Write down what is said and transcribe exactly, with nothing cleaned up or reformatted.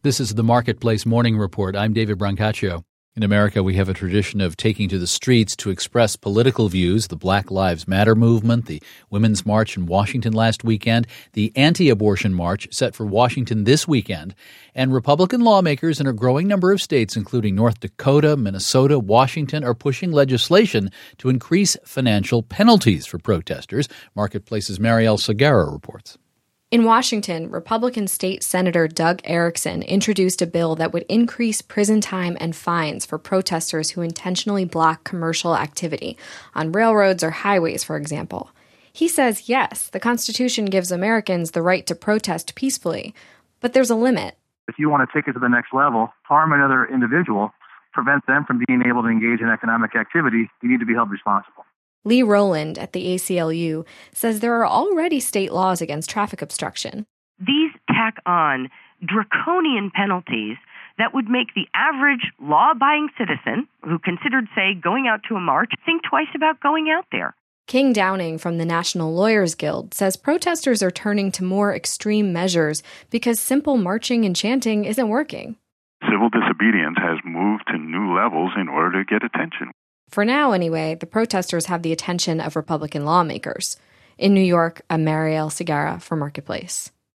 This is the Marketplace Morning Report. I'm David Brancaccio. In America, we have a tradition of taking to the streets to express political views. The Black Lives Matter movement, the Women's March in Washington last weekend, the anti-abortion march set for Washington this weekend, and Republican lawmakers in a growing number of states, including North Dakota, Minnesota, Washington, are pushing legislation to increase financial penalties for protesters. Marketplace's Marielle Segarra reports. In Washington, Republican State Senator Doug Erickson introduced a bill that would increase prison time and fines for protesters who intentionally block commercial activity on railroads or highways, for example. He says, yes, the Constitution gives Americans the right to protest peacefully, but there's a limit. If you want to take it to the next level, harm another individual, prevent them from being able to engage in economic activity, you need to be held responsible. Lee Rowland at the A C L U says there are already state laws against traffic obstruction. These tack on draconian penalties that would make the average law-abiding citizen who considered, say, going out to a march, think twice about going out there. King Downing from the National Lawyers Guild says protesters are turning to more extreme measures because simple marching and chanting isn't working. Civil disobedience has moved to new levels in order to get attention. For now, anyway, the protesters have the attention of Republican lawmakers. In New York, I'm Marielle Segarra for Marketplace.